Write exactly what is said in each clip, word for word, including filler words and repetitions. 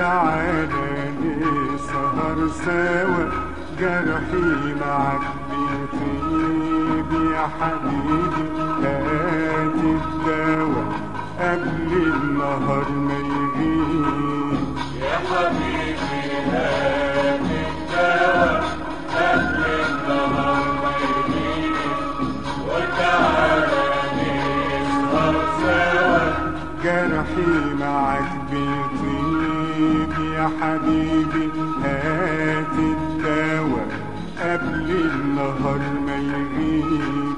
وتعالى نسهر سوا، جرحي معك بيطيب يا حبيبي، هات الدوا قبل النهار ما يغيب. يا حبيبي هات الدوا قبل النهار ما يغيب، وتعالى نسهر سوا، جرحي معك بيطيب يا حبيبي، هات الدوا قبل النهار ما يغيب.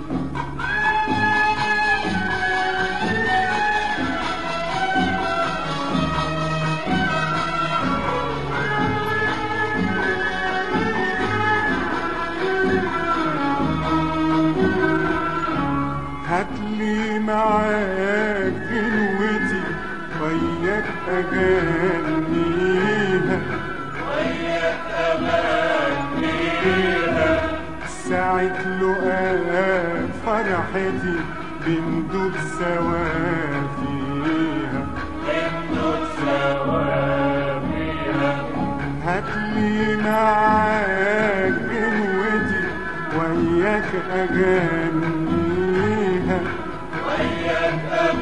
هاتلي معاك جلوتي وياك أغنيها، وياك أغنيها، ساعة لقاء فرحتي بندوب سوا فيها، بندوب سوا فيها. هاتلي معاك جلوتي وياك أغنيها، وياك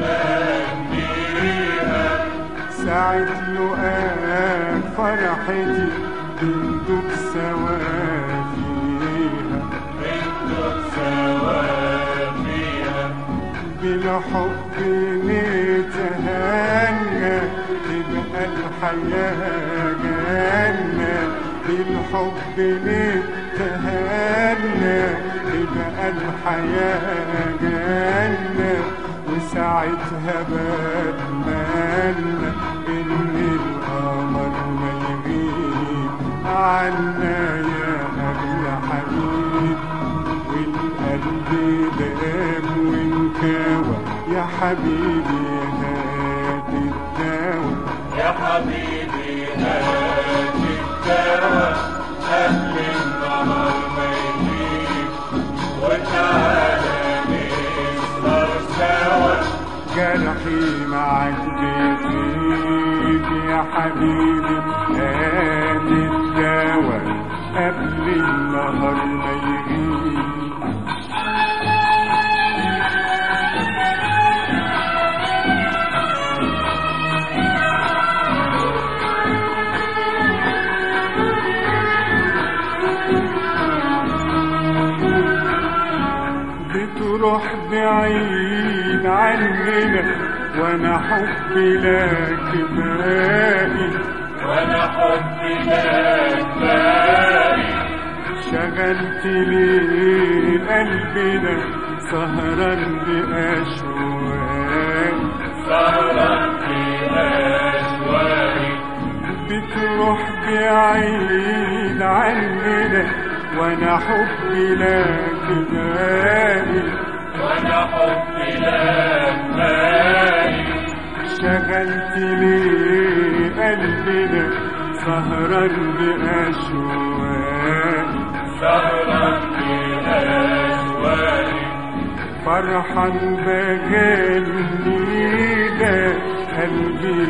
أغنيها، ساعة لقاء فرحتي بندوب سوا فيها، بندوب سوا فيها. بالحب نتهنى تبقى الحياة جنة، بالحب نتهنى تبقى الحياة جنة، وساعتها بتمنى إن القمر ما يغيب عنا يا أغلى حبيب، والقلب دام وانكوى يا حبيبي هات الدوا. يا حبيبي هات الدوا قبل النهار ما يغيب، وتعالى نسهر سوا، جرحي معك بيطيب يا حبيبي، هات الدوا قبل النهار ما يغيب. بتروح بعيد عننا وانا حبي لك باقي، وانا حبي لك باقي، شغلت لي قلبنا سهرا بأشواق، سهرا بأشواقي. بتروح بعيد عننا وانا حبي لك باقي، وانا حبي لك باقي، شغلت لي قلبنا سهرا بأشواق، سهرا بأشواقي. فرحان بغنينا قلبي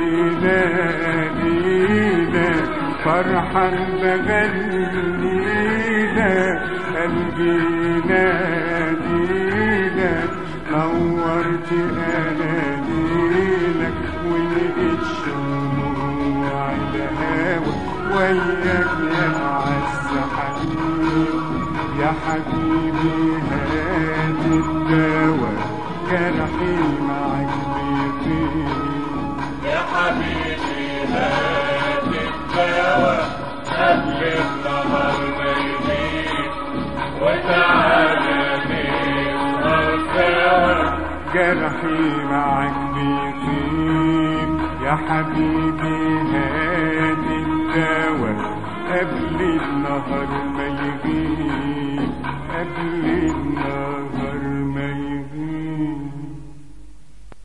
نادينا، فرحان بغنينا قلبي نادينا، نورت اناديلك ولقيت شموع الهوى وياك يا اعز حبيب. يا حبيبي هات الدوا جرحي معك بيطيب. يا حبيبي هات الدوا قبل النهار ما يغيب، وتعالى نسهر سوا، جرحي معك بيطيب. يا حبيبي هات الدوا قبل النهار